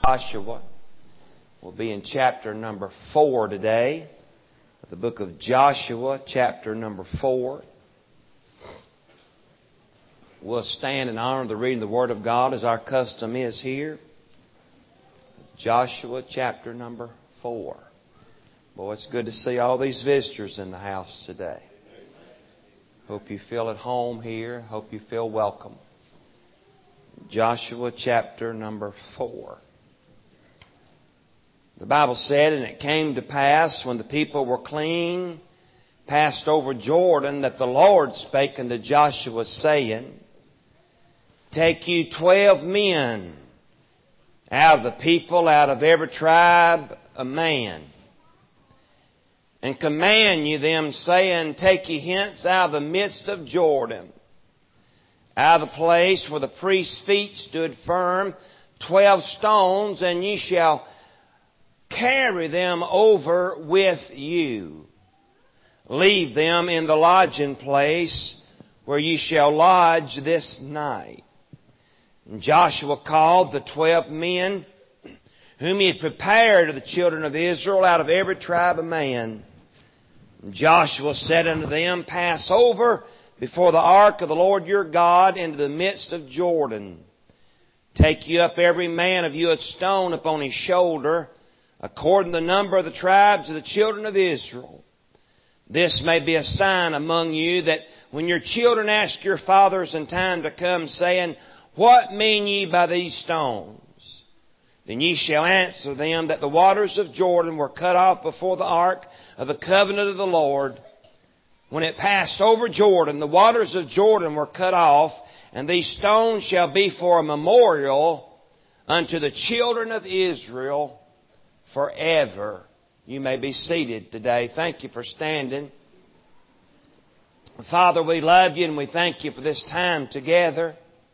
Joshua. We'll be in chapter number 4 today. The book of Joshua, chapter number 4. We'll stand in honor of the reading of the Word of God as our custom is here. Joshua, chapter number 4. Boy, it's good to see all these visitors in the house today. Hope you feel at home here. Hope you feel welcome. Joshua, chapter number 4. The Bible said, "And it came to pass, when the people were clean, passed over Jordan, that the Lord spake unto Joshua, saying, Take you 12 men out of the people, out of every tribe a man, and command you them, saying, Take ye hence out of the midst of Jordan, out of the place where the priest's feet stood firm, 12 stones, and ye shall carry them over with you. Leave them in the lodging place where ye shall lodge this night." And Joshua called the 12 men whom he had prepared of the children of Israel out of every tribe of man. And Joshua said unto them, "Pass over before the ark of the Lord your God into the midst of Jordan. Take you up every man of you a stone upon his shoulder, according to the number of the tribes of the children of Israel. This may be a sign among you, that when your children ask your fathers in time to come, saying, What mean ye by these stones? Then ye shall answer them that the waters of Jordan were cut off before the ark of the covenant of the Lord. When it passed over Jordan, the waters of Jordan were cut off, and these stones shall be for a memorial unto the children of Israel forever." You may be seated today. Thank you for standing. Father, we love you and we thank you for this time together.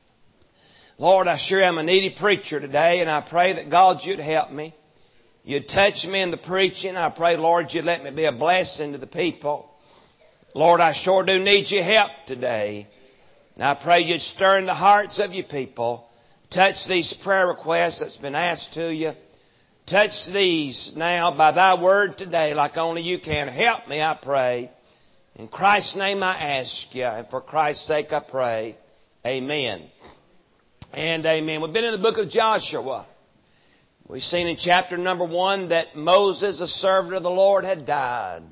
Lord, I sure am a needy preacher today, and I pray that God, you'd help me. You'd touch me in the preaching. I pray, Lord, you'd let me be a blessing to the people. Lord, I sure do need your help today. And I pray you'd stir in the hearts of your people. Touch these prayer requests that's been asked to you. Touch these now by thy word today like only you can. Help me, I pray. In Christ's name I ask you, and for Christ's sake I pray. Amen. And amen. We've been in the book of Joshua. We've seen in chapter number 1 that Moses, a servant of the Lord, had died.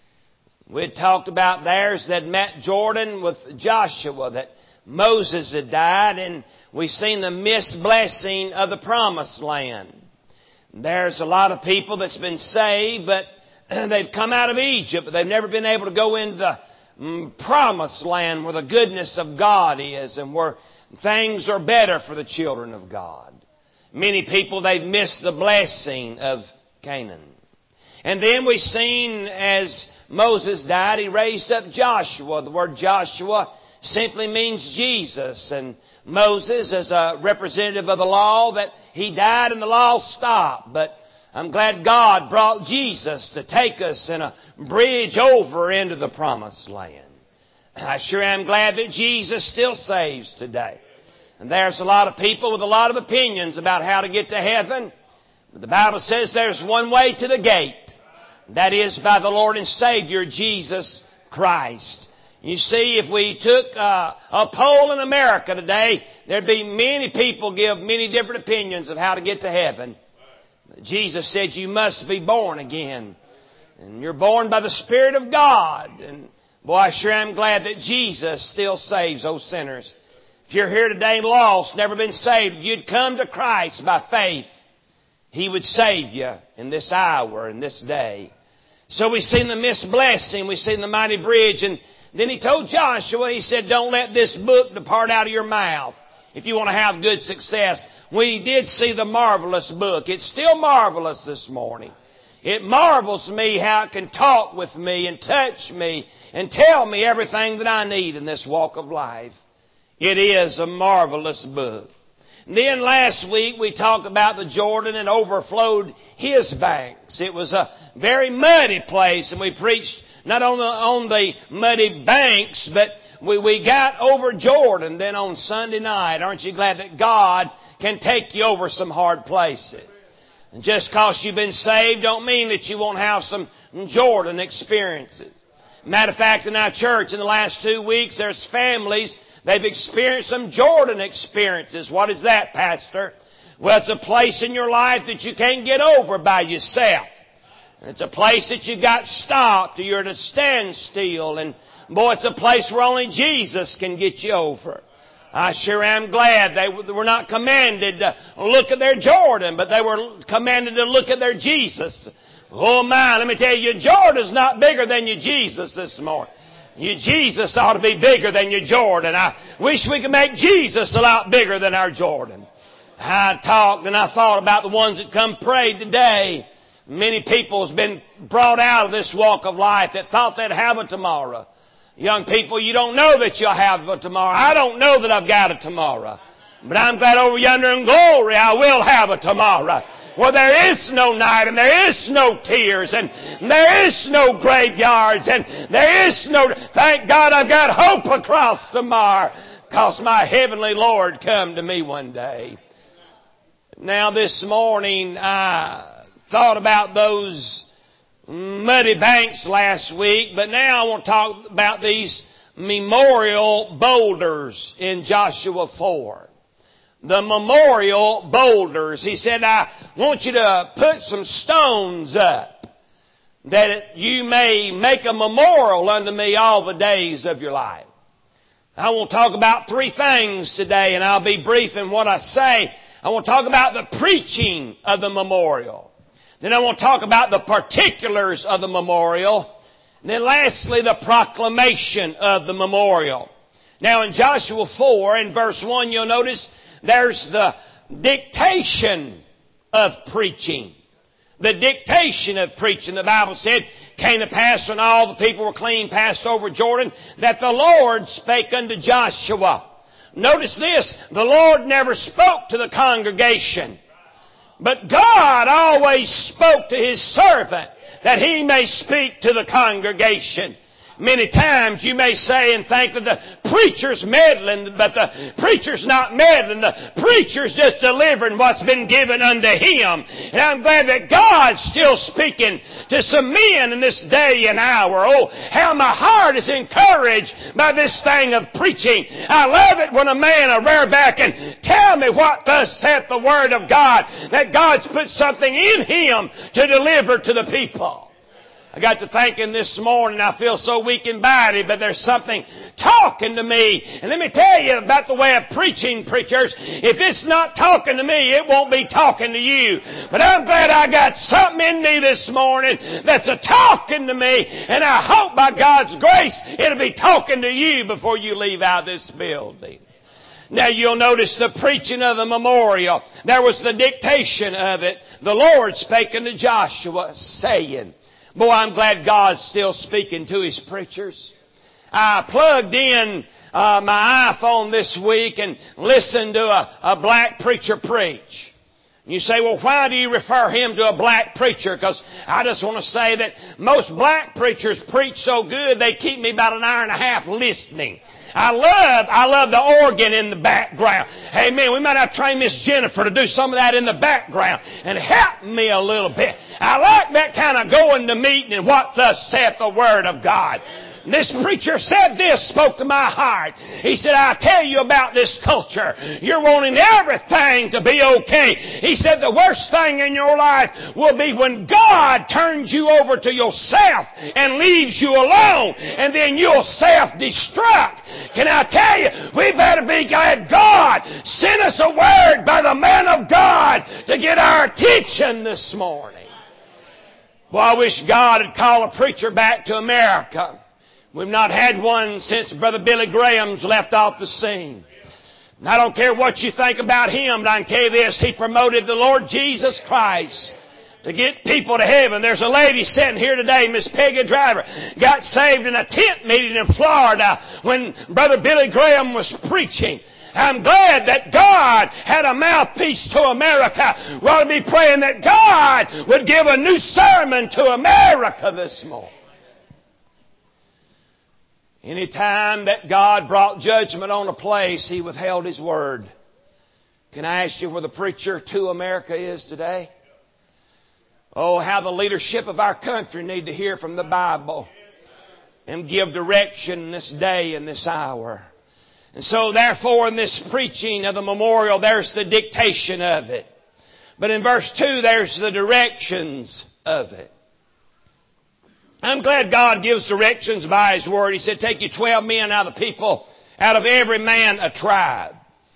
We had talked about theirs that met Jordan with Joshua, that Moses had died, and we've seen the missed blessing of the promised land. There's a lot of people that's been saved, but they've come out of Egypt, but they've never been able to go into the promised land where the goodness of God is and where things are better for the children of God. Many people, they've missed the blessing of Canaan. And then we've seen as Moses died, he raised up Joshua. The word Joshua simply means Jesus. And Moses, as a representative of the law, that he died and the law stopped. But I'm glad God brought Jesus to take us in a bridge over into the promised land. I sure am glad that Jesus still saves today. And there's a lot of people with a lot of opinions about how to get to heaven. But the Bible says there's one way to the gate. That is by the Lord and Savior, Jesus Christ. You see, if we took a poll in America today, there'd be many people give many different opinions of how to get to heaven. Jesus said you must be born again. And you're born by the Spirit of God. And boy, I sure am glad that Jesus still saves those sinners. If you're here today lost, never been saved, if you'd come to Christ by faith, He would save you in this hour, in this day. So we've seen the missed blessing, we've seen the mighty bridge, and then He told Joshua, He said, don't let this book depart out of your mouth if you want to have good success. We did see the marvelous book. It's still marvelous this morning. It marvels me how it can talk with me and touch me and tell me everything that I need in this walk of life. It is a marvelous book. Then last week we talked about the Jordan and overflowed his banks. It was a very muddy place, and we preached not only on the muddy banks, but we got over Jordan then on Sunday night. Aren't you glad that God can take you over some hard places. And just because you've been saved don't mean that you won't have some Jordan experiences. Matter of fact, in our church in the last 2 weeks, there's families, they've experienced some Jordan experiences. What is that, Pastor? Well, it's a place in your life that you can't get over by yourself. It's a place that you got stopped or you're at a standstill. And boy, it's a place where only Jesus can get you over. I sure am glad they were not commanded to look at their Jordan, but they were commanded to look at their Jesus. Oh my, let me tell you, your Jordan's not bigger than your Jesus this morning. Your Jesus ought to be bigger than your Jordan. I wish we could make Jesus a lot bigger than our Jordan. I talked and I thought about the ones that come prayed today. Many people has been brought out of this walk of life that thought they'd have a tomorrow. Young people, you don't know that you'll have a tomorrow. I don't know that I've got a tomorrow. But I'm glad over yonder in glory I will have a tomorrow. Where there is no night and there is no tears and there is no graveyards and there is no... Thank God I've got hope across tomorrow because my heavenly Lord come to me one day. Now this morning I thought about those muddy banks last week, but now I want to talk about these memorial boulders in Joshua 4. The memorial boulders. He said, I want you to put some stones up that you may make a memorial unto me all the days of your life. I want to talk about 3 things today, and I'll be brief in what I say. I want to talk about the preaching of the memorial. Then I want to talk about the particulars of the memorial. And then lastly, the proclamation of the memorial. Now in Joshua 4, in verse 1, you'll notice there's the dictation of preaching. The dictation of preaching. The Bible said, came to pass when all the people were clean passed over Jordan, that the Lord spake unto Joshua. Notice this, the Lord never spoke to the congregation. But God always spoke to His servant that He may speak to the congregation. Many times you may say and think that the preacher's meddling, but the preacher's not meddling. The preacher's just delivering what's been given unto him. And I'm glad that God's still speaking to some men in this day and hour. Oh, how my heart is encouraged by this thing of preaching. I love it when a man will rear back and tell me what thus saith the Word of God, that God's put something in him to deliver to the people. I got to thinking this morning, I feel so weak in body, but there's something talking to me. And let me tell you about the way of preaching, preachers. If it's not talking to me, it won't be talking to you. But I'm glad I got something in me this morning that's a-talking to me. And I hope by God's grace it'll be talking to you before you leave out of this building. Now you'll notice the preaching of the memorial. There was the dictation of it. The Lord spake unto Joshua, saying... Boy, I'm glad God's still speaking to His preachers. I plugged in my iPhone this week and listened to a black preacher preach. You say, well, why do you refer him to a black preacher? Because I just want to say that most black preachers preach so good they keep me about an hour and a half listening. I love the organ in the background. Amen. We might have to train Miss Jennifer to do some of that in the background and help me a little bit. I like that kind of going to meeting and what thus saith the Word of God. This preacher said this, spoke to my heart. He said, I tell you about this culture. You're wanting everything to be okay. He said, the worst thing in your life will be when God turns you over to yourself and leaves you alone, and then you'll self-destruct. Can I tell you, we better be glad God sent us a word by the man of God to get our attention this morning. Well, I wish God had called a preacher back to America. We've not had one since Brother Billy Graham's left off the scene. And I don't care what you think about him, but I can tell you this, he promoted the Lord Jesus Christ to get people to heaven. There's a lady sitting here today, Miss Peggy Driver, got saved in a tent meeting in Florida when Brother Billy Graham was preaching. I'm glad that God had a mouthpiece to America. We ought to be praying that God would give a new sermon to America this morning. Any time that God brought judgment on a place, He withheld His word. Can I ask you where the preacher to America is today? Oh, how the leadership of our country need to hear from the Bible and give direction in this day and this hour. And so therefore in this preaching of the memorial, there's the dictation of it. But in verse 2, there's the directions of it. I'm glad God gives directions by His Word. He said, take you 12 men out of the people, out of every man a tribe.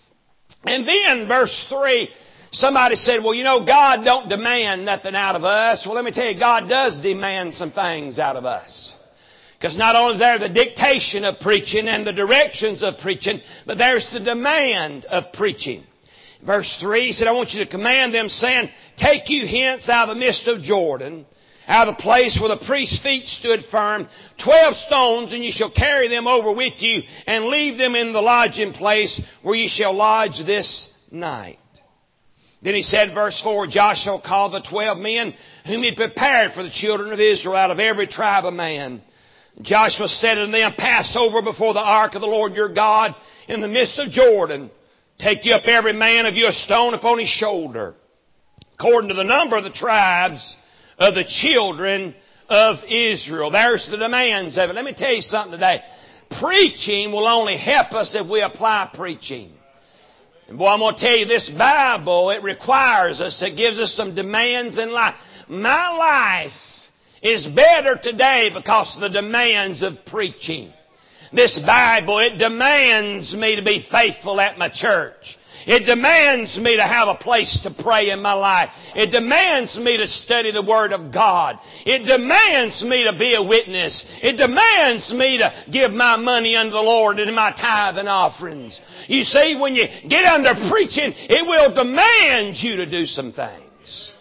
And then verse 3, somebody said, well, you know, God don't demand nothing out of us. Well, let me tell you, God does demand some things out of us. Because not only is there the dictation of preaching and the directions of preaching, but there's the demand of preaching. Verse 3, He said, I want you to command them, saying, take you hence out of the midst of Jordan, out of the place where the priest's feet stood firm, 12 stones, and you shall carry them over with you, and leave them in the lodging place where you shall lodge this night. Then He said, verse 4, Joshua called the 12 men whom He prepared for the children of Israel out of every tribe of man. Joshua said unto them, pass over before the ark of the Lord your God in the midst of Jordan. Take you up every man of you a stone upon his shoulder, according to the number of the tribes of the children of Israel. There's the demands of it. Let me tell you something today. Preaching will only help us if we apply preaching. And boy, I'm going to tell you, this Bible, it requires us. It gives us some demands in life. My life is better today because of the demands of preaching. This Bible, it demands me to be faithful at my church. It demands me to have a place to pray in my life. It demands me to study the Word of God. It demands me to be a witness. It demands me to give my money unto the Lord and my tithe and offerings. You see, when you get under preaching, it will demand you to do some things.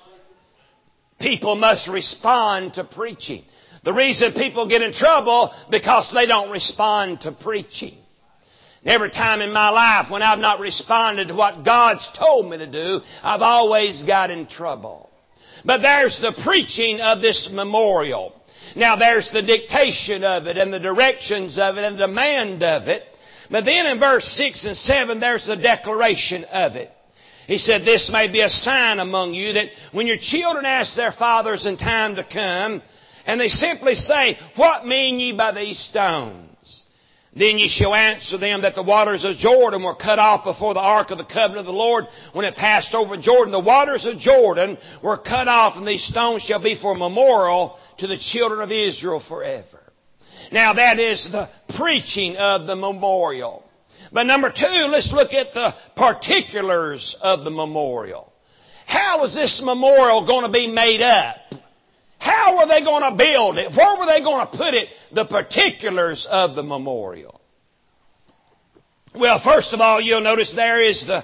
People must respond to preaching. The reason people get in trouble because they don't respond to preaching. Every time in my life when I've not responded to what God's told me to do, I've always got in trouble. But there's the preaching of this memorial. Now there's the dictation of it and the directions of it and the demand of it. But then in verse 6 and 7 there's the declaration of it. He said, this may be a sign among you that when your children ask their fathers in time to come, and they simply say, what mean ye by these stones? Then ye shall answer them that the waters of Jordan were cut off before the ark of the covenant of the Lord when it passed over Jordan. The waters of Jordan were cut off, and these stones shall be for a memorial to the children of Israel forever. Now that is the preaching of the memorial. But number 2, let's look at the particulars of the memorial. How is this memorial going to be made up? How were they going to build it? Where were they going to put it? The particulars of the memorial. Well, first of all, you'll notice there is the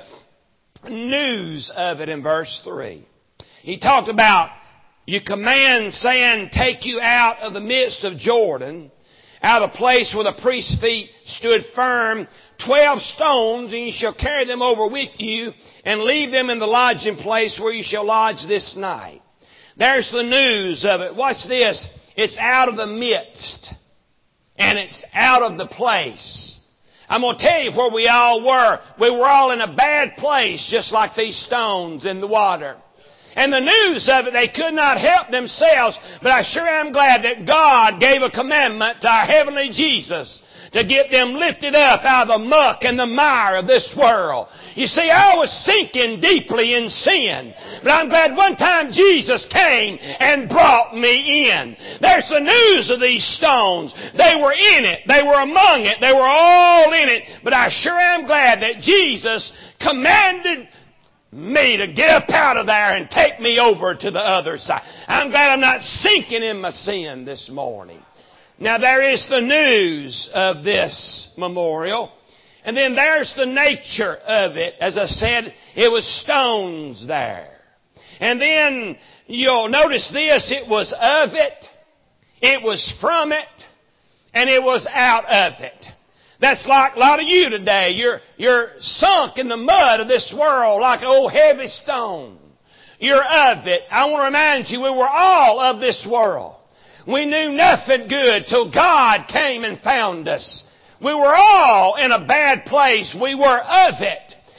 news of it in verse 3. He talked about, you command, saying, take you out of the midst of Jordan, out of the place where the priest's feet stood firm, 12 stones, and you shall carry them over with you, and leave them in the lodging place where you shall lodge this night. There's the news of it. Watch this. It's out of the midst. And it's out of the place. I'm going to tell you where we all were. We were all in a bad place, just like these stones in the water. And the news of it, they could not help themselves. But I sure am glad that God gave a commandment to our heavenly Jesus to get them lifted up out of the muck and the mire of this world. You see, I was sinking deeply in sin. But I'm glad one time Jesus came and brought me in. There's the news of these stones. They were in it. They were among it. They were all in it. But I sure am glad that Jesus commanded me to get up out of there and take me over to the other side. I'm glad I'm not sinking in my sin this morning. Now there is the news of this memorial. And then there's the nature of it. As I said, it was stones there. And then you'll notice this, it was of it, it was from it, and it was out of it. That's like a lot of you today. You're sunk in the mud of this world like an old heavy stone. You're of it. I want to remind you, we were all of this world. We knew nothing good till God came and found us. We were all in a bad place. We were of it.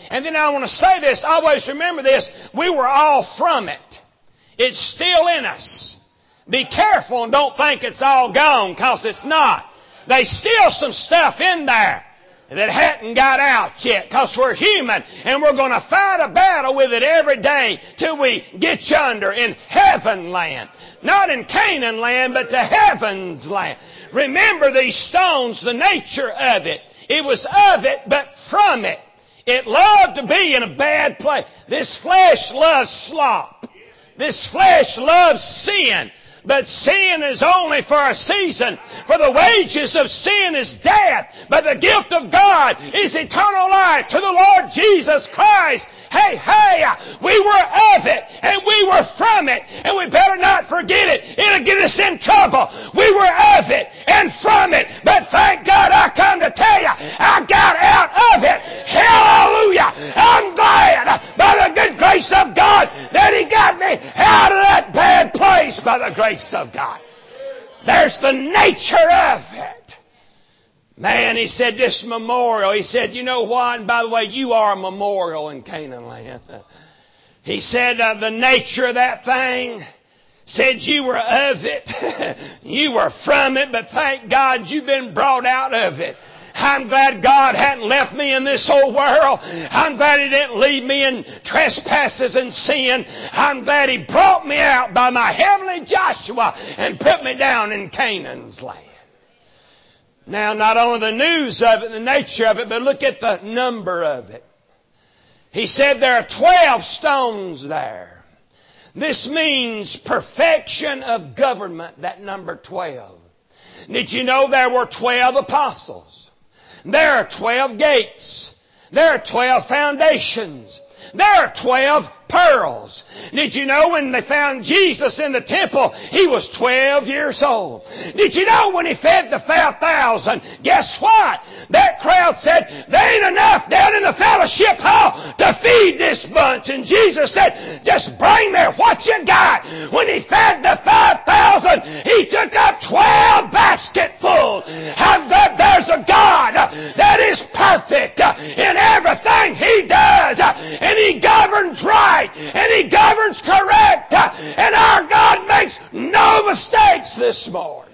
And then I want to say this, always remember this, we were all from it. It's still in us. Be careful and don't think it's all gone, because it's not. There's still some stuff in there that hadn't got out yet, because we're human and we're going to fight a battle with it every day till we get yonder in heaven land. Not in Canaan land, but to heaven's land. Remember these stones, the nature of it. It was of it, but from it. It loved to be in a bad place. This flesh loves slop. This flesh loves sin. But sin is only for a season. For the wages of sin is death. But the gift of God is eternal life to the Lord Jesus Christ. Hey, we were of it, and we were from it, and we better not forget it. It'll get us in trouble. We were of it and from it, but thank God I come to tell you, I got out of it. Hallelujah! I'm glad by the good grace of God that He got me out of that bad place by the grace of God. There's the nature of it. Man, he said, this memorial, he said, you know what? And by the way, you are a memorial in Canaan land. He said, the nature of that thing, said you were of it. You were from it, but thank God you've been brought out of it. I'm glad God hadn't left me in this old world. I'm glad He didn't leave me in trespasses and sin. I'm glad He brought me out by my heavenly Joshua and put me down in Canaan's land. Now, not only the news of it, the nature of it, but look at the number of it. He said there are 12 stones there. This means perfection of government, that number 12. Did you know there were 12 apostles? There are 12 gates. There are 12 foundations. There are 12 pearls. Did you know when they found Jesus in the temple, He was 12 years old? Did you know when He fed the 5,000, guess what? That crowd said, there ain't enough down in the fellowship hall to feed this bunch. And Jesus said, just bring me what you got. When He fed the 5,000, He took up 12 basketfuls. I'm glad there's a God that is perfect in everything He does. And He governs right. And He governs correct. And our God makes no mistakes this morning.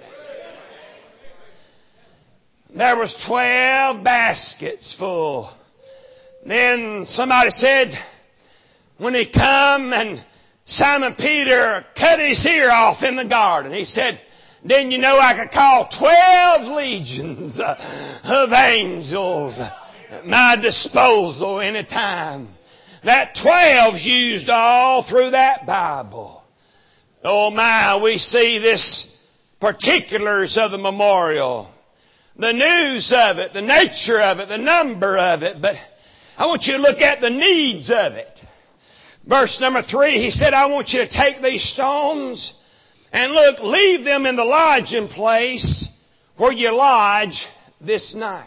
There was 12 baskets full. Then somebody said, when He come and Simon Peter cut his ear off in the garden, he said, didn't you know I could call 12 legions of angels at my disposal any time? That 12's used all through that Bible. Oh my, we see this particulars of the memorial. The news of it, the nature of it, the number of it. But I want you to look at the needs of it. Verse number 3, he said, I want you to take these stones and look, leave them in the lodging place where you lodge this night.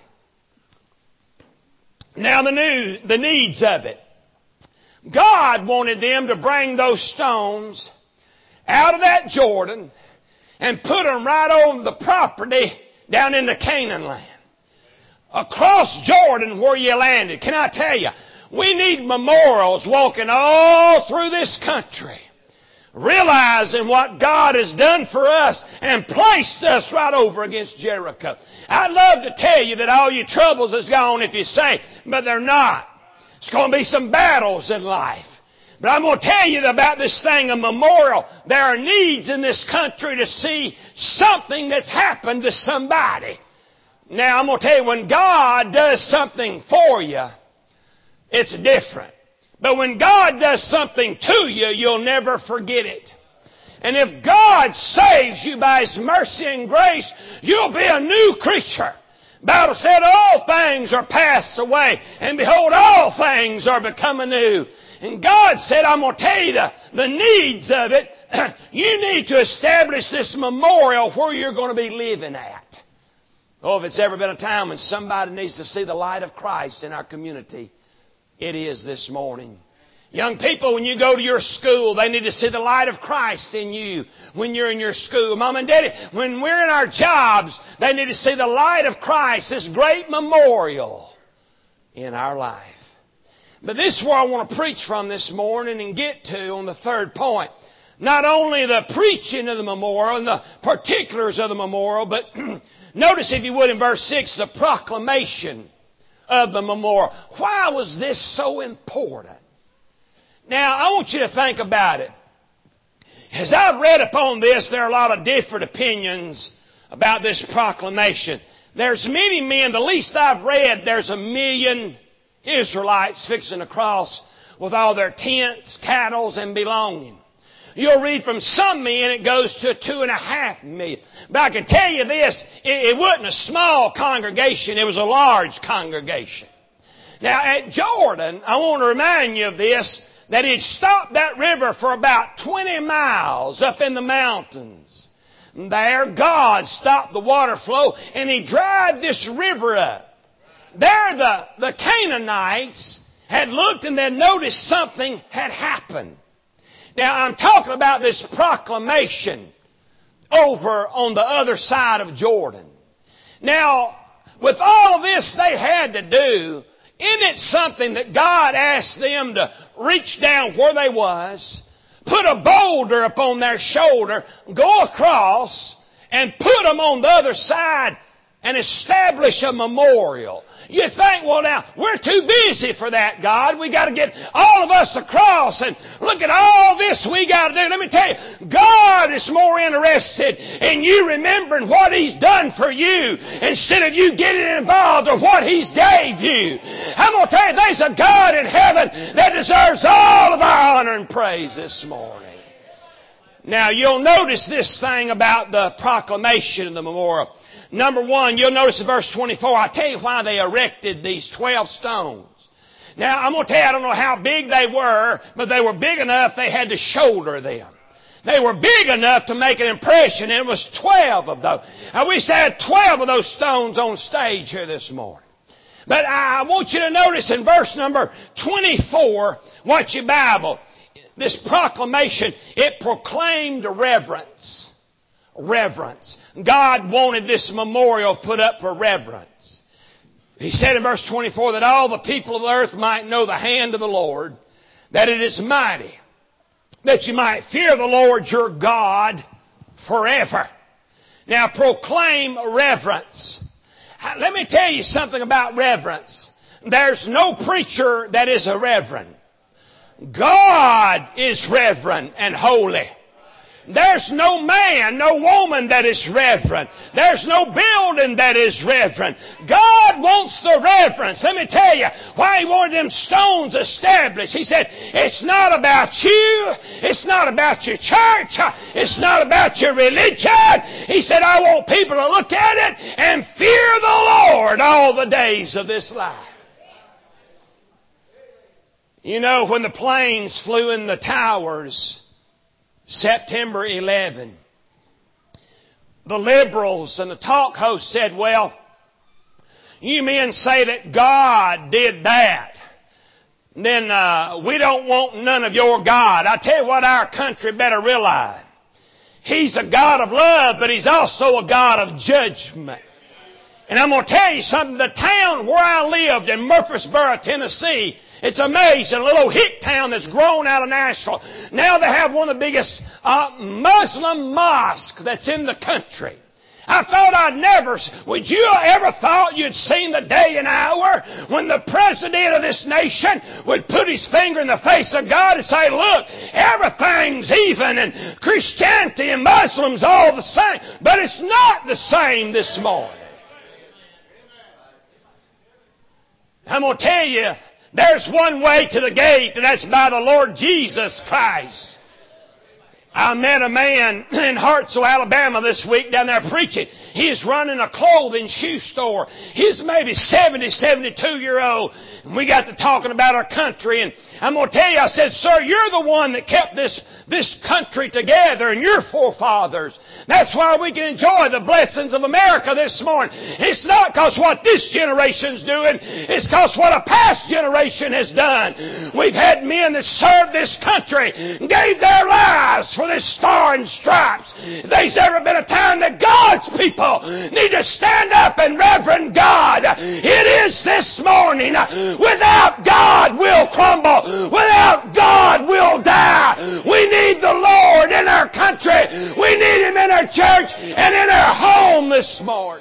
Now the needs of it. God wanted them to bring those stones out of that Jordan and put them right on the property down in the Canaan land. Across Jordan where you landed. Can I tell you, we need memorials walking all through this country, realizing what God has done for us and placed us right over against Jericho. I'd love to tell you that all your troubles is gone if you say, but they're not. It's going to be some battles in life. But I'm going to tell you about this thing, a memorial. There are needs in this country to see something that's happened to somebody. Now, I'm going to tell you, when God does something for you, it's different. But when God does something to you, you'll never forget it. And if God saves you by His mercy and grace, you'll be a new creature. The Bible said all things are passed away, and behold, all things are becoming new. And God said, I'm going to tell you the needs of it. You need to establish this memorial where you're going to be living at. Oh, if it's ever been a time when somebody needs to see the light of Christ in our community, it is this morning. Young people, when you go to your school, they need to see the light of Christ in you when you're in your school. Mom and Daddy, when we're in our jobs, they need to see the light of Christ, this great memorial in our life. But this is where I want to preach from this morning and get to on the third point. Not only the preaching of the memorial and the particulars of the memorial, but notice, if you would, in verse 6, the proclamation of the memorial. Why was this so important? Now, I want you to think about it. As I've read upon this, there are a lot of different opinions about this proclamation. There's many men, the least I've read, there's 1 million Israelites fixing to cross with all their tents, cattle, and belonging. You'll read from some men it goes to 2.5 million. But I can tell you this, it wasn't a small congregation, it was a large congregation. Now at Jordan, I want to remind you of this, that he'd stopped that river for about 20 miles up in the mountains. There, God stopped the water flow and He dried this river up. There the Canaanites had looked and they noticed something had happened. Now, I'm talking about this proclamation over on the other side of Jordan. Now, with all of this they had to do, isn't it something that God asked them to reach down where they was, put a boulder upon their shoulder, go across, and put them on the other side and establish a memorial? You think, well now, we're too busy for that, God. We got to get all of us across and look at all this we got to do. Let me tell you, God is more interested in you remembering what He's done for you instead of you getting involved in what He's gave you. I'm going to tell you, there's a God in heaven that deserves all of our honor and praise this morning. Now, you'll notice this thing about the proclamation of the memorial. Number one, you'll notice in verse 24, I'll tell you why they erected these 12 stones. Now, I'm going to tell you, I don't know how big they were, but they were big enough they had to shoulder them. They were big enough to make an impression, and it was 12 of those. I wish I had 12 of those stones on stage here this morning. But I want you to notice in verse number 24, watch your Bible, this proclamation, it proclaimed reverence. Reverence. God wanted this memorial put up for reverence. He said in verse 24 that all the people of the earth might know the hand of the Lord, that it is mighty, that you might fear the Lord your God forever. Now proclaim reverence. Let me tell you something about reverence. There's no preacher that is irreverent. God is reverent and holy. There's no man, no woman that is reverent. There's no building that is reverent. God wants the reverence. Let me tell you why He wanted them stones established. He said, it's not about you. It's not about your church. It's not about your religion. He said, I want people to look at it and fear the Lord all the days of this life. You know, when the planes flew in the towers, September 11, the liberals and the talk host said, well, you men say that God did that. Then we don't want none of your God. I tell you what our country better realize. He's a God of love, but He's also a God of judgment. And I'm going to tell you something. The town where I lived in Murfreesboro, Tennessee, it's amazing. A little hick town that's grown out of Nashville. Now they have one of the biggest Muslim mosques that's in the country. I thought I'd never... Would you ever thought you'd seen the day and hour when the president of this nation would put his finger in the face of God and say, look, everything's even and Christianity and Muslims all the same. But it's not the same this morning. I'm going to tell you, there's one way to the gate, and that's by the Lord Jesus Christ. I met a man in Hartselle, Alabama this week down there preaching. He's running a clothing shoe store. He's maybe 70, 72-year-old. And we got to talking about our country. And I'm going to tell you, I said, sir, you're the one that kept this country together and your forefathers. That's why we can enjoy the blessings of America this morning. It's not because what this generation's doing. It's because what a past generation has done. We've had men that served this country and gave their lives rise for this Star and Stripes. If there's ever been a time that God's people need to stand up and reverend God, it is this morning. Without God, we'll crumble. Without God, we'll die. We need the Lord in our country. We need Him in our church and in our home this morning.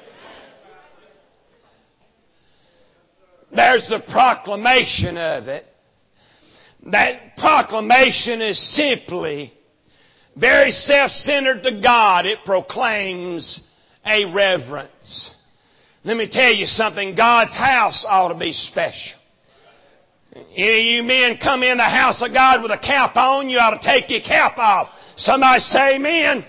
There's the proclamation of it. That proclamation is simply very self-centered to God. It proclaims a reverence. Let me tell you something. God's house ought to be special. Any of you men come in the house of God with a cap on, you ought to take your cap off. Somebody say amen.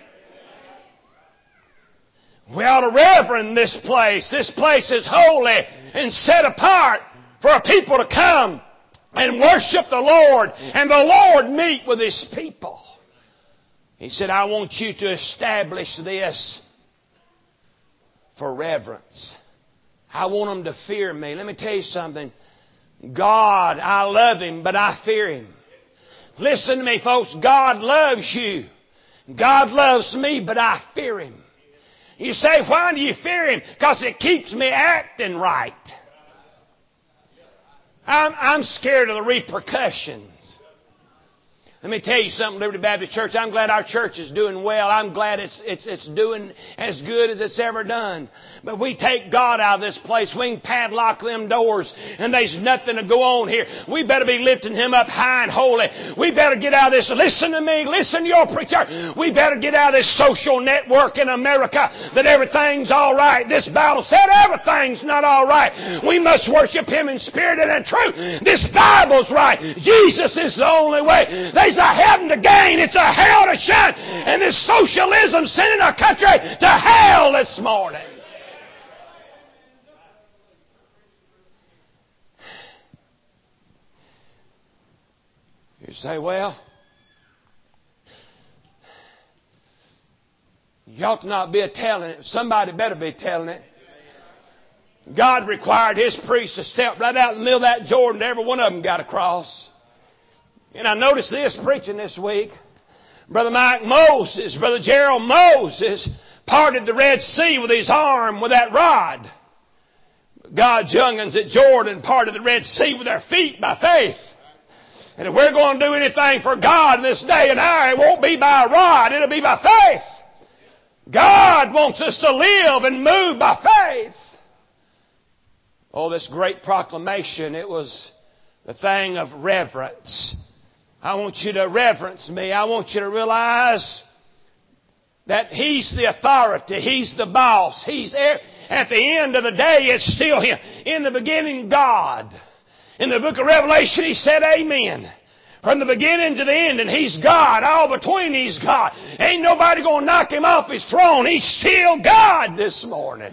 We ought to reverend this place. This place is holy and set apart for a people to come and worship the Lord, and the Lord meet with His people. He said, I want you to establish this for reverence. I want them to fear me. Let me tell you something. God, I love Him, but I fear Him. Listen to me, folks. God loves you. God loves me, but I fear Him. You say, why do you fear Him? Because it keeps me acting right. I'm scared of the repercussions. Let me tell you something, Liberty Baptist Church. I'm glad our church is doing well. I'm glad it's doing as good as it's ever done. But we take God out of this place. We can padlock them doors, and there's nothing to go on here. We better be lifting Him up high and holy. We better get out of this. Listen to me. Listen to your preacher. We better get out of this social network in America that everything's all right. This Bible said everything's not all right. We must worship Him in spirit and in truth. This Bible's right. Jesus is the only way. There's a heaven to gain. It's a hell to shun. And this socialism sending our country to hell this morning. You say, well, you ought to not be telling it. Somebody better be telling it. God required His priests to step right out in the middle of that Jordan. Every one of them got across. And I noticed this preaching this week. Brother Mike Moses, Brother Gerald Moses parted the Red Sea with his arm with that rod. God's young'uns at Jordan parted the Red Sea with their feet by faith. And if we're going to do anything for God in this day and hour, it won't be by a rod, it'll be by faith. God wants us to live and move by faith. Oh, this great proclamation, it was the thing of reverence. I want you to reverence me. I want you to realize that He's the authority. He's the boss. He's there. At the end of the day, it's still Him. In the beginning, God. In the book of Revelation, He said, amen. From the beginning to the end, and He's God. All between, He's God. Ain't nobody going to knock Him off His throne. He's still God this morning.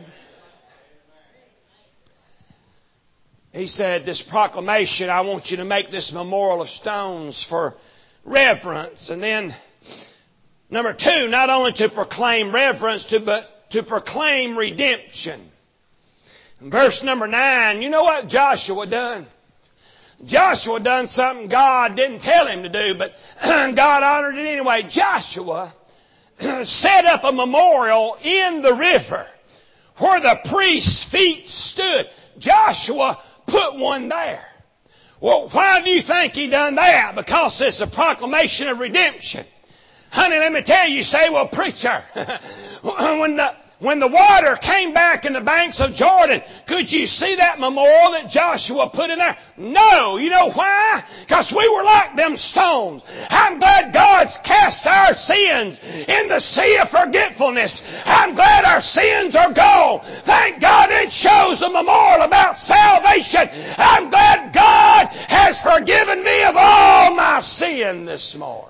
He said, this proclamation, I want you to make this memorial of stones for reverence. And then, number 2, not only to proclaim reverence, but to proclaim redemption. In verse number 9, you know what Joshua done? Joshua done something God didn't tell him to do, but God honored it anyway. Joshua set up a memorial in the river where the priest's feet stood. Joshua put one there. Well, why do you think he done that? Because it's a proclamation of redemption. Honey, let me tell you, say, well, preacher, when the water came back in the banks of Jordan, could you see that memorial that Joshua put in there? No. You know why? Because we were like them stones. I'm glad God's cast our sins in the sea of forgetfulness. I'm glad our sins are gone. Thank God it shows a memorial about salvation. I'm glad God has forgiven me of all my sin this morning.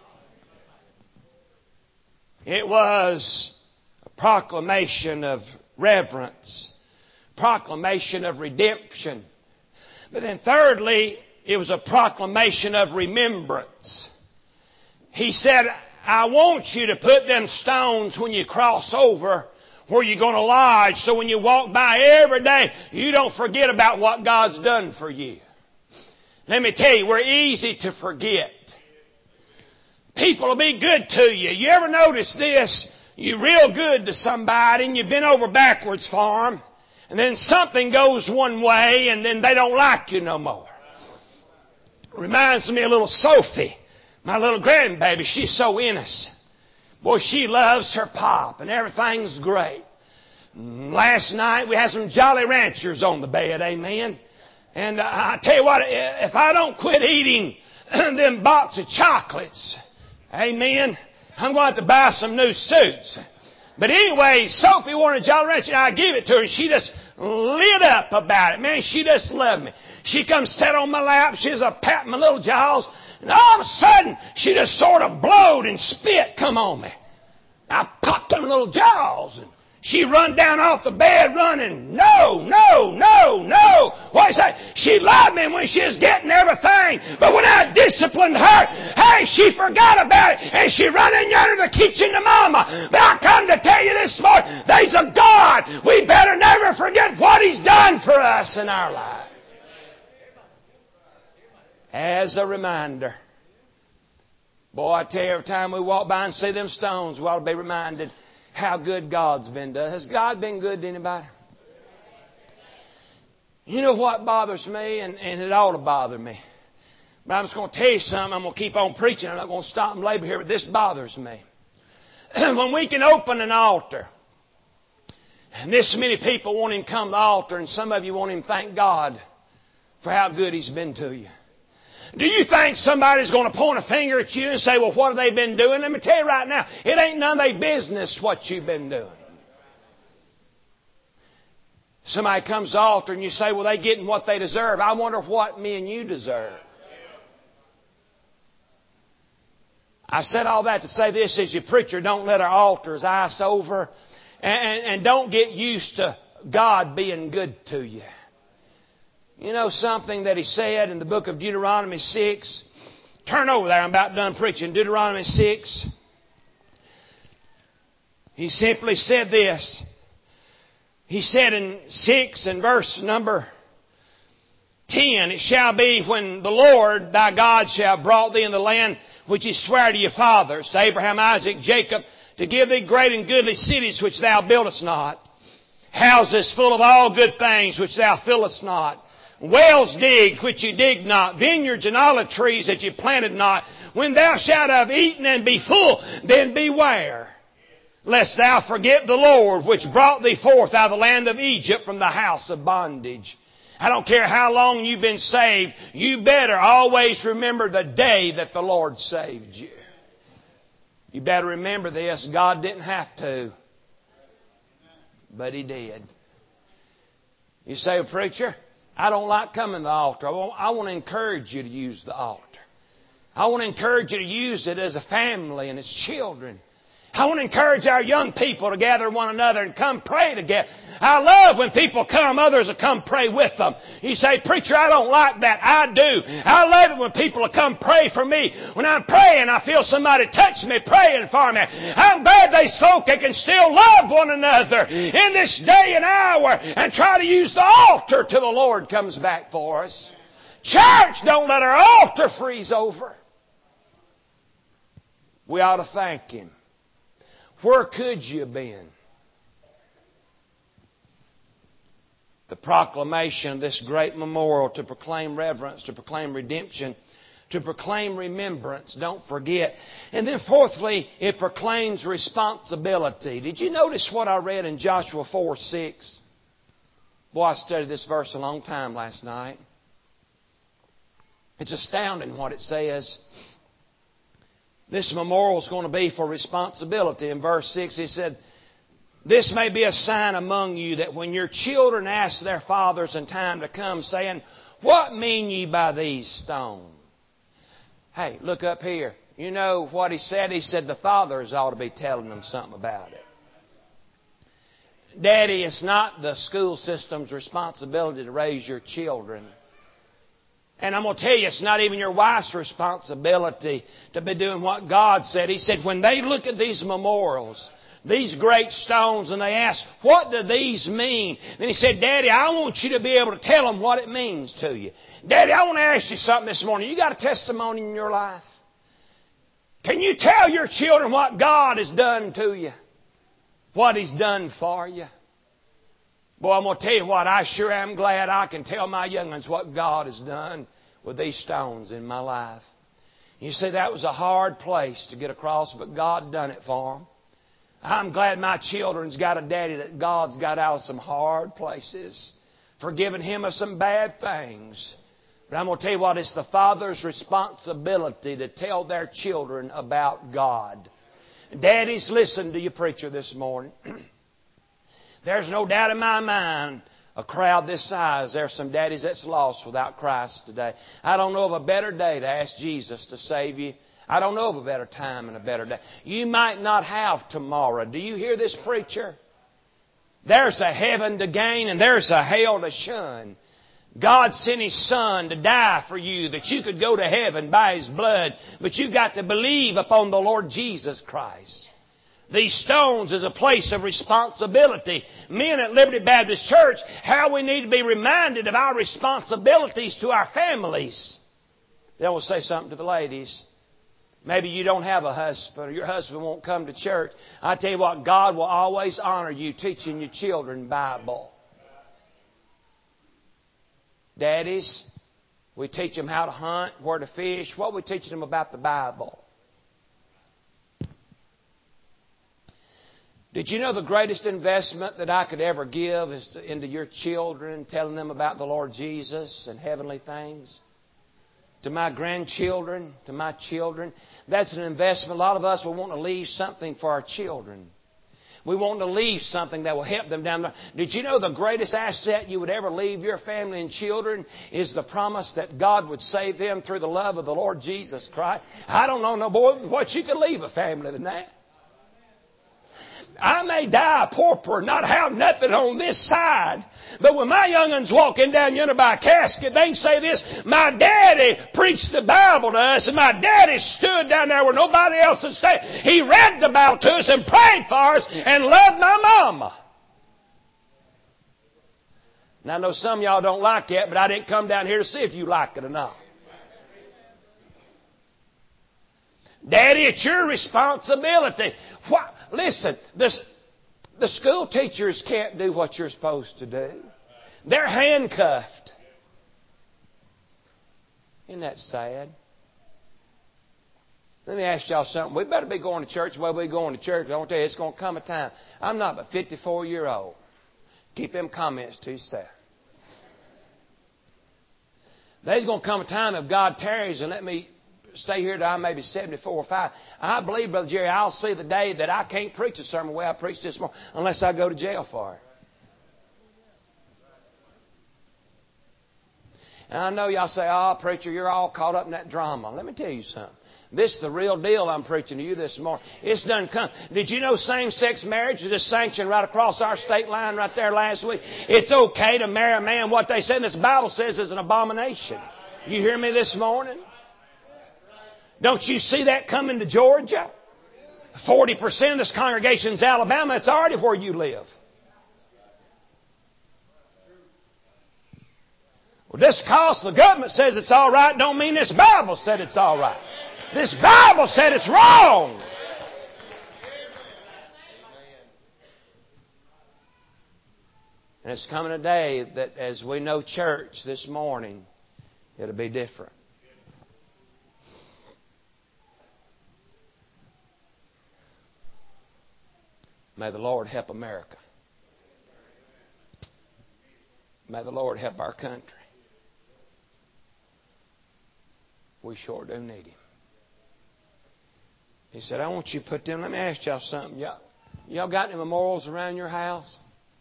It was proclamation of reverence, proclamation of redemption. But then thirdly, it was a proclamation of remembrance. He said, I want you to put them stones when you cross over where you're going to lodge, so when you walk by every day, you don't forget about what God's done for you. Let me tell you, we're easy to forget. people will be good to you. You ever notice this? You're real good to somebody and you've been over backwards for them. And then something goes one way and then they don't like you no more. Reminds me of little Sophie, my little grandbaby. She's so innocent. Boy, she loves her pop and everything's great. Last night we had some Jolly Ranchers on the bed, amen. And I tell you what, if I don't quit eating them box of chocolates, amen, I'm going to have to buy some new suits. But anyway, Sophie wanted a Jolly Rancher, and I gave it to her, and she just lit up about it. Man, she just loved me. She comes sit on my lap, she's a patting my little jaws, and all of a sudden, she just sort of blowed and spit come on me. I popped them little jaws, and she run down off the bed running, no. What is that? She loved me when she was getting everything. But when I disciplined her, hey, she forgot about it. And she run in yonder to the kitchen to Mama. But I come to tell you this morning, there's a God. We better never forget what He's done for us in our life. As a reminder. Boy, I tell you, every time we walk by and see them stones, we ought to be reminded how good God's been to us. Has God been good to anybody? You know what bothers me, and it ought to bother me. But I'm just going to tell you something. I'm going to keep on preaching. I'm not going to stop and labor here, but this bothers me. When we can open an altar, and this many people want Him to come to the altar, and some of you want Him to thank God for how good He's been to you. Do you think somebody's going to point a finger at you and say, well, what have they been doing? Let me tell you right now, it ain't none of their business what you've been doing. Somebody comes to the altar and you say, well, they getting what they deserve. I wonder what me and you deserve. I said all that to say this: as your preacher, don't let our altars ice over, and don't get used to God being good to you. You know something that He said in the book of Deuteronomy 6? Turn over there. I'm about done preaching. Deuteronomy 6. He simply said this. He said in 6 and verse number 10, it shall be when the Lord thy God shall have brought thee in the land which He sware to your fathers, to Abraham, Isaac, Jacob, to give thee great and goodly cities which thou buildest not, houses full of all good things which thou fillest not, wells digged which you dig not, vineyards and olive trees that you planted not. When thou shalt have eaten and be full, then beware, lest thou forget the Lord which brought thee forth out of the land of Egypt from the house of bondage. I don't care how long you've been saved, you better always remember the day that the Lord saved you. You better remember this: God didn't have to, but He did. You say, well, preacher, I don't like coming to the altar. I want to encourage you to use the altar. I want to encourage you to use it as a family and as children. I want to encourage our young people to gather one another and come pray together. I love when people come, others will come pray with them. You say, preacher, I don't like that. I do. I love it when people will come pray for me. When I'm praying, I feel somebody touch me, praying for me. I'm glad there's folk that can still love one another in this day and hour and try to use the altar till the Lord comes back for us. Church, don't let our altar freeze over. We ought to thank Him. Where could you have been? The proclamation of this great memorial to proclaim reverence, to proclaim redemption, to proclaim remembrance. Don't forget. And then fourthly, it proclaims responsibility. Did you notice what I read in Joshua 4:6? Boy, I studied this verse a long time last night. It's astounding what it says. This memorial is going to be for responsibility. In verse 6, he said, this may be a sign among you that when your children ask their fathers in time to come, saying, what mean ye by these stones? Hey, look up here. You know what he said? He said the fathers ought to be telling them something about it. Daddy, it's not the school system's responsibility to raise your children. And I'm going to tell you, it's not even your wife's responsibility to be doing what God said. He said, when they look at these memorials, these great stones, and they ask, what do these mean? Then he said, Daddy, I want you to be able to tell them what it means to you. Daddy, I want to ask you something this morning. You got a testimony in your life? Can you tell your children what God has done to you? What He's done for you? Boy, I'm going to tell you what, I sure am glad I can tell my young ones what God has done with these stones in my life. You see, that was a hard place to get across, but God done it for them. I'm glad my children's got a daddy that God's got out of some hard places, forgiven him of some bad things. But I'm going to tell you what, it's the father's responsibility to tell their children about God. Daddies, listen to your preacher this morning. There's no doubt in my mind, a crowd this size, there's some daddies that's lost without Christ today. I don't know of a better day to ask Jesus to save you. I don't know of a better time and a better day. You might not have tomorrow. Do you hear this, preacher? There's a heaven to gain and there's a hell to shun. God sent His Son to die for you that you could go to heaven by His blood. But you've got to believe upon the Lord Jesus Christ. These stones is a place of responsibility. Men at Liberty Baptist Church, how we need to be reminded of our responsibilities to our families. Then we'll say something to the ladies. Maybe you don't have a husband or your husband won't come to church. I tell you what, God will always honor you teaching your children Bible. Daddies, we teach them how to hunt, where to fish. What are we teaching them about the Bible? Did you know the greatest investment that I could ever give is into your children, telling them about the Lord Jesus and heavenly things? To my grandchildren, to my children. That's an investment. A lot of us will want to leave something for our children. We want to leave something that will help them down the road. Did you know the greatest asset you would ever leave your family and children is the promise that God would save them through the love of the Lord Jesus Christ? I don't know no more what you could leave a family than that. I may die a pauper, not have nothing on this side. But when my young'uns walking down yonder by a casket, they can say this: my daddy preached the Bible to us, and my daddy stood down there where nobody else would stay. He read the Bible to us and prayed for us and loved my mama. And I know some of y'all don't like that, but I didn't come down here to see if you like it or not. Daddy, it's your responsibility. What? Listen, the school teachers can't do what you're supposed to do. They're handcuffed. Isn't that sad? Let me ask y'all something. We better be going to church the way we're going to church. I want to tell you, it's going to come a time. I'm not but 54-year-old. Keep them comments to yourself. There's going to come a time if God tarries and let me stay here till I'm maybe 74 or 5. I believe, Brother Jerry, I'll see the day that I can't preach a sermon the way I preached this morning unless I go to jail for it. And I know y'all say, oh, preacher, you're all caught up in that drama. Let me tell you something. This is the real deal I'm preaching to you this morning. It's done come. Did you know same-sex marriage is just sanctioned right across our state line right there last week? It's okay to marry a man. What they say in this Bible says is an abomination. You hear me this morning? Don't you see that coming to Georgia? 40% of this congregation is Alabama. It's already where you live. Well, just because the government says it's all right don't mean this Bible said it's all right. This Bible said it's wrong. And it's coming a day that as we know church this morning, it'll be different. May the Lord help America. May the Lord help our country. We sure do need Him. He said, I want you to put them. Let me ask y'all something. Y'all got any memorials around your house?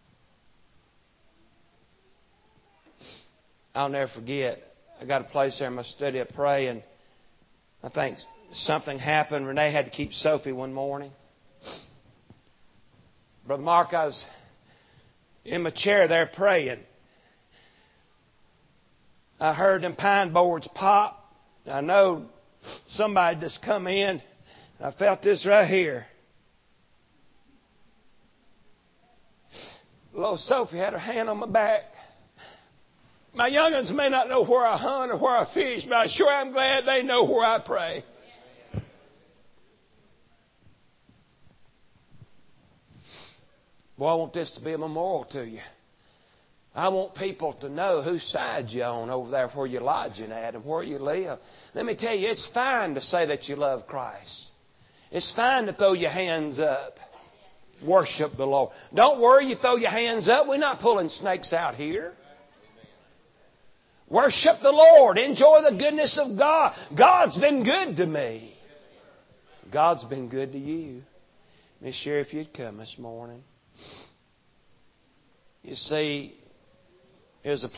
I'll never forget. I got a place there in my study to pray, and I think something happened. Renee had to keep Sophie one morning. Brother Mark, I was in my chair there praying. I heard them pine boards pop. I know somebody just come in. I felt this right here. Little Sophie had her hand on my back. My young'uns may not know where I hunt or where I fish, but I sure am glad they know where I pray. Boy, I want this to be a memorial to you. I want people to know whose side you're on over there where you're lodging at and where you live. Let me tell you, it's fine to say that you love Christ. It's fine to throw your hands up. Worship the Lord. Don't worry, you throw your hands up. We're not pulling snakes out here. Worship the Lord. Enjoy the goodness of God. God's been good to me. God's been good to you. Miss Sheriff, you'd come this morning. You see, here's a